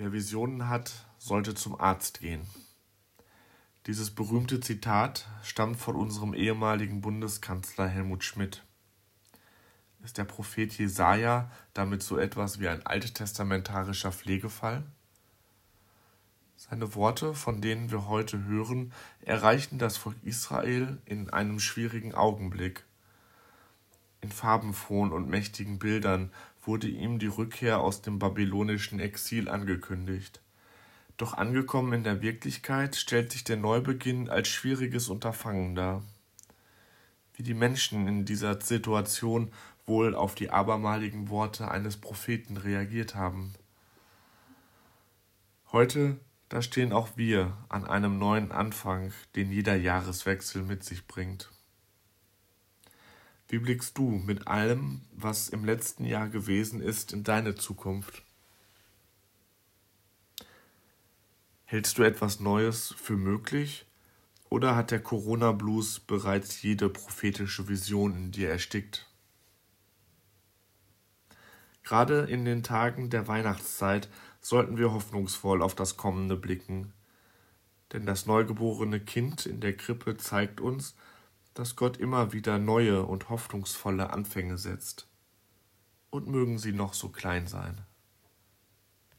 Wer Visionen hat, sollte zum Arzt gehen. Dieses berühmte Zitat stammt von unserem ehemaligen Bundeskanzler Helmut Schmidt. Ist der Prophet Jesaja damit so etwas wie ein alttestamentarischer Pflegefall? Seine Worte, von denen wir heute hören, erreichten das Volk Israel in einem schwierigen Augenblick. In farbenfrohen und mächtigen Bildern wurde ihm die Rückkehr aus dem babylonischen Exil angekündigt. Doch angekommen in der Wirklichkeit stellt sich der Neubeginn als schwieriges Unterfangen dar. Wie die Menschen in dieser Situation wohl auf die abermaligen Worte eines Propheten reagiert haben. Heute, da stehen auch wir an einem neuen Anfang, den jeder Jahreswechsel mit sich bringt. Wie blickst du mit allem, was im letzten Jahr gewesen ist, in deine Zukunft? Hältst du etwas Neues für möglich oder hat der Corona-Blues bereits jede prophetische Vision in dir erstickt? Gerade in den Tagen der Weihnachtszeit sollten wir hoffnungsvoll auf das Kommende blicken. Denn das neugeborene Kind in der Krippe zeigt uns, dass Gott immer wieder neue und hoffnungsvolle Anfänge setzt. Und mögen sie noch so klein sein.